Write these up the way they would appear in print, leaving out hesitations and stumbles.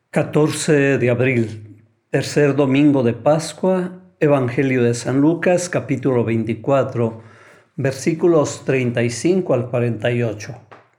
14 de abril, tercer domingo de Pascua, Evangelio de San Lucas, capítulo 24, versículos 35 al 48.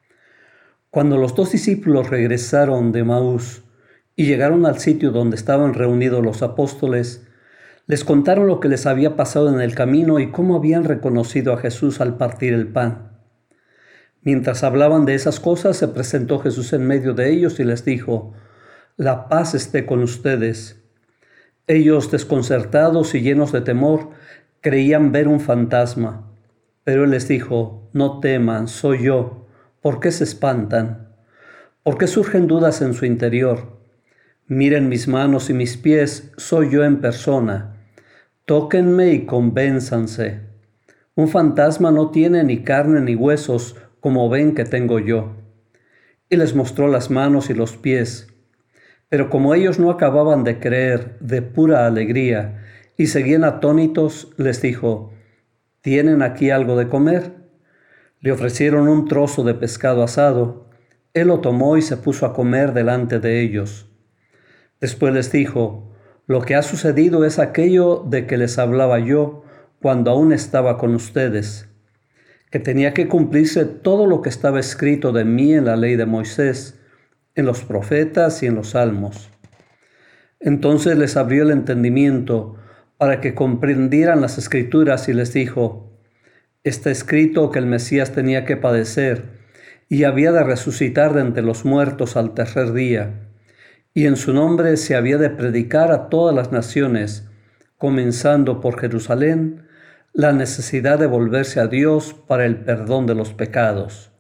Cuando los dos discípulos regresaron de Emaús y llegaron al sitio donde estaban reunidos los apóstoles, les contaron lo que les había pasado en el camino y cómo habían reconocido a Jesús al partir el pan. Mientras hablaban de esas cosas, se presentó Jesús en medio de ellos y les dijo: «La paz esté con ustedes». Ellos, desconcertados y llenos de temor, creían ver un fantasma. Pero él les dijo: «No teman, soy yo. ¿Por qué se espantan? ¿Por qué surgen dudas en su interior? Miren mis manos y mis pies, soy yo en persona. Tóquenme y convénzanse. Un fantasma no tiene ni carne ni huesos, como ven que tengo yo». Y les mostró las manos y los pies. Pero como ellos no acababan de creer de pura alegría y seguían atónitos, les dijo: «¿Tienen aquí algo de comer?». Le ofrecieron un trozo de pescado asado. Él lo tomó y se puso a comer delante de ellos. Después les dijo: «Lo que ha sucedido es aquello de que les hablaba yo cuando aún estaba con ustedes, que tenía que cumplirse todo lo que estaba escrito de mí en la ley de Moisés, en los profetas y en los salmos». Entonces les abrió el entendimiento para que comprendieran las Escrituras y les dijo: «Está escrito que el Mesías tenía que padecer y había de resucitar de entre los muertos al tercer día, y en su nombre se había de predicar a todas las naciones, comenzando por Jerusalén, la necesidad de volverse a Dios para el perdón de los pecados».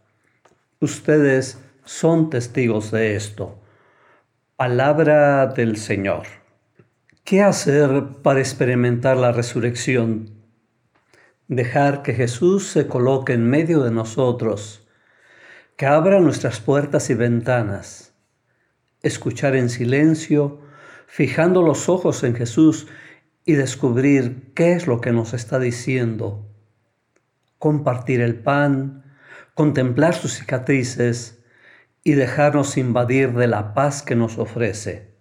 Ustedes son testigos de esto. Palabra del Señor. ¿Qué hacer para experimentar la resurrección? Dejar que Jesús se coloque en medio de nosotros, que abra nuestras puertas y ventanas. Escuchar en silencio, fijando los ojos en Jesús y descubrir qué es lo que nos está diciendo. Compartir el pan, contemplar sus cicatrices y dejarnos invadir de la paz que nos ofrece.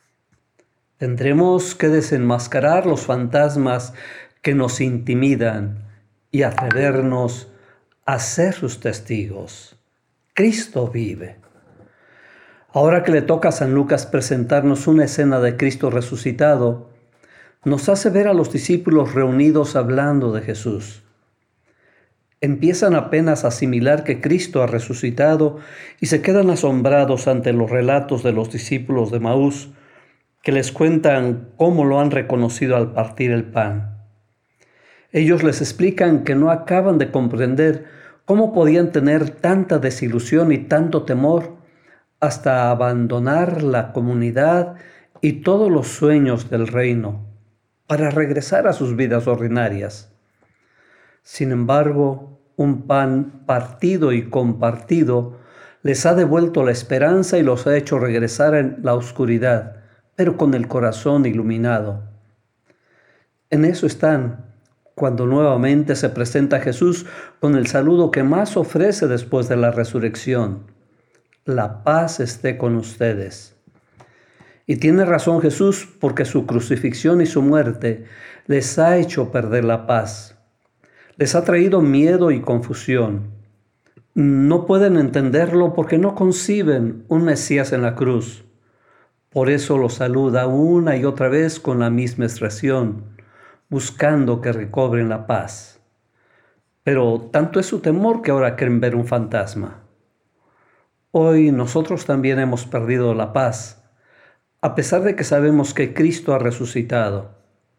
Tendremos que desenmascarar los fantasmas que nos intimidan y atrevernos a ser sus testigos. Cristo vive. Ahora que le toca a San Lucas presentarnos una escena de Cristo resucitado, nos hace ver a los discípulos reunidos hablando de Jesús. Empiezan apenas a asimilar que Cristo ha resucitado y se quedan asombrados ante los relatos de los discípulos de Emaús, que les cuentan cómo lo han reconocido al partir el pan. Ellos les explican que no acaban de comprender cómo podían tener tanta desilusión y tanto temor hasta abandonar la comunidad y todos los sueños del reino para regresar a sus vidas ordinarias. Sin embargo, un pan partido y compartido les ha devuelto la esperanza y los ha hecho regresar en la oscuridad, pero con el corazón iluminado. En eso están cuando nuevamente se presenta Jesús con el saludo que más ofrece después de la resurrección: «La paz esté con ustedes». Y tiene razón Jesús, porque su crucifixión y su muerte les ha hecho perder la paz. Les ha traído miedo y confusión. No pueden entenderlo porque no conciben un Mesías en la cruz. Por eso lo saluda una y otra vez con la misma expresión, buscando que recobren la paz. Pero tanto es su temor que ahora quieren ver un fantasma. Hoy nosotros también hemos perdido la paz, a pesar de que sabemos que Cristo ha resucitado.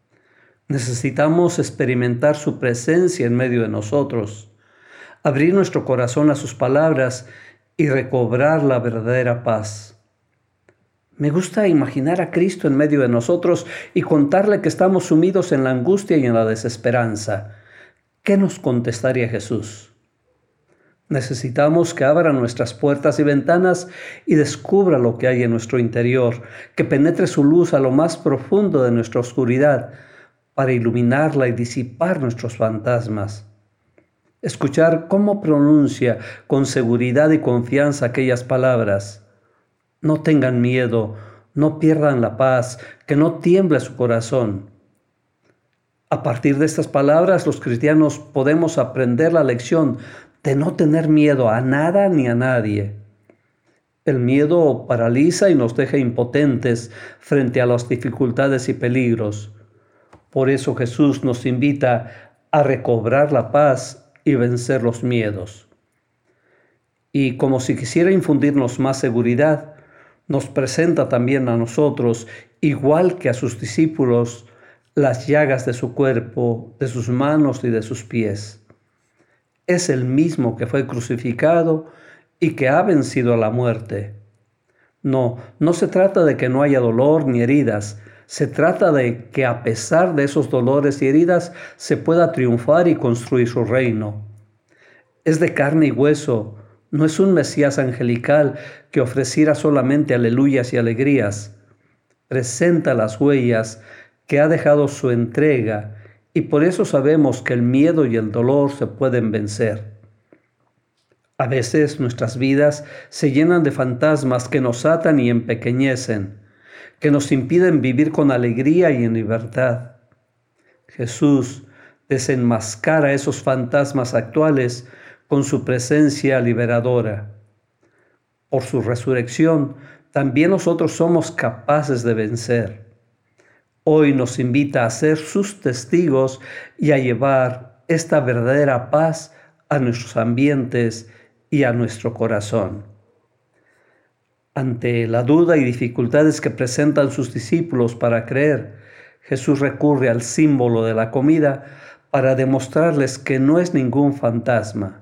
Necesitamos experimentar su presencia en medio de nosotros, abrir nuestro corazón a sus palabras y recobrar la verdadera paz. Me gusta imaginar a Cristo en medio de nosotros y contarle que estamos sumidos en la angustia y en la desesperanza. ¿Qué nos contestaría Jesús? Necesitamos que abra nuestras puertas y ventanas y descubra lo que hay en nuestro interior, que penetre su luz a lo más profundo de nuestra oscuridad, para iluminarla y disipar nuestros fantasmas. Escuchar cómo pronuncia con seguridad y confianza aquellas palabras: «No tengan miedo, no pierdan la paz, que no tiemble su corazón. A partir de estas palabras, los cristianos podemos aprender la lección de no tener miedo a nada ni a nadie. El miedo paraliza y nos deja impotentes frente a las dificultades y peligros. Por eso Jesús nos invita a recobrar la paz y vencer los miedos. Y como si quisiera infundirnos más seguridad, nos presenta también a nosotros, igual que a sus discípulos, las llagas de su cuerpo, de sus manos y de sus pies. Es el mismo que fue crucificado y que ha vencido a la muerte. No se trata de que no haya dolor ni heridas, se trata de que a pesar de esos dolores y heridas se pueda triunfar y construir su reino. Es de carne y hueso, no es un Mesías angelical que ofreciera solamente aleluyas y alegrías. Presenta las huellas que ha dejado su entrega y por eso sabemos que el miedo y el dolor se pueden vencer. A veces nuestras vidas se llenan de fantasmas que nos atan y empequeñecen, que nos impiden vivir con alegría y en libertad. Jesús desenmascara esos fantasmas actuales con su presencia liberadora. Por su resurrección, también nosotros somos capaces de vencer. Hoy nos invita a ser sus testigos y a llevar esta verdadera paz a nuestros ambientes y a nuestro corazón. Ante la duda y dificultades que presentan sus discípulos para creer, Jesús recurre al símbolo de la comida para demostrarles que no es ningún fantasma.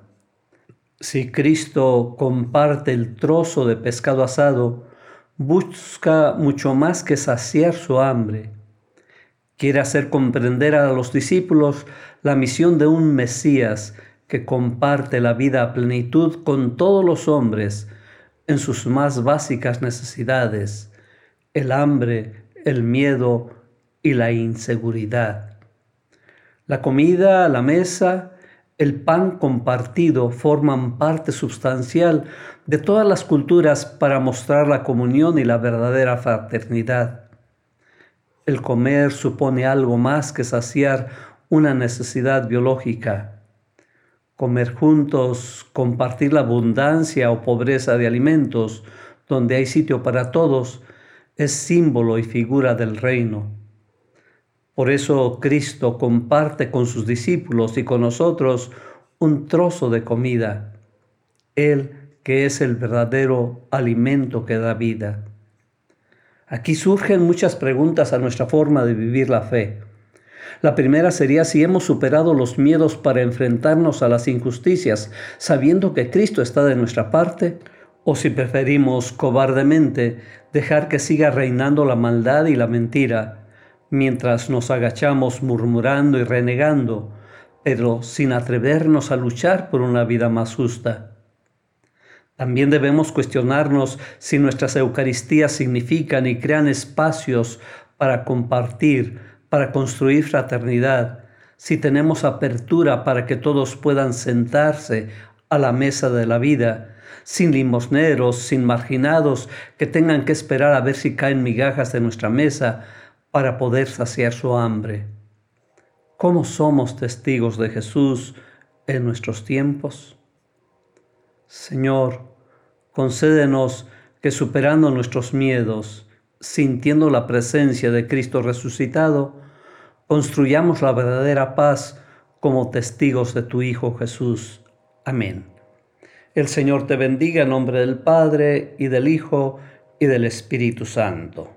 Si Cristo comparte el trozo de pescado asado, busca mucho más que saciar su hambre. Quiere hacer comprender a los discípulos la misión de un Mesías que comparte la vida a plenitud con todos los hombres en sus más básicas necesidades, el hambre, el miedo y la inseguridad. La comida, la mesa, el pan compartido forman parte sustancial de todas las culturas para mostrar la comunión y la verdadera fraternidad. El comer supone algo más que saciar una necesidad biológica. Comer juntos, compartir la abundancia o pobreza de alimentos, donde hay sitio para todos, es símbolo y figura del reino. Por eso Cristo comparte con sus discípulos y con nosotros un trozo de comida, Él que es el verdadero alimento que da vida. Aquí surgen muchas preguntas a nuestra forma de vivir la fe. La primera sería si hemos superado los miedos para enfrentarnos a las injusticias, sabiendo que Cristo está de nuestra parte, o si preferimos cobardemente dejar que siga reinando la maldad y la mentira, mientras nos agachamos murmurando y renegando, pero sin atrevernos a luchar por una vida más justa. También debemos cuestionarnos si nuestras Eucaristías significan y crean espacios para compartir, para construir fraternidad, si tenemos apertura para que todos puedan sentarse a la mesa de la vida, sin limosneros, sin marginados que tengan que esperar a ver si caen migajas de nuestra mesa para poder saciar su hambre. ¿Cómo somos testigos de Jesús en nuestros tiempos? Señor, concédenos que superando nuestros miedos, sintiendo la presencia de Cristo resucitado, construyamos la verdadera paz como testigos de tu Hijo Jesús. Amén. El Señor te bendiga en nombre del Padre, y del Hijo, y del Espíritu Santo.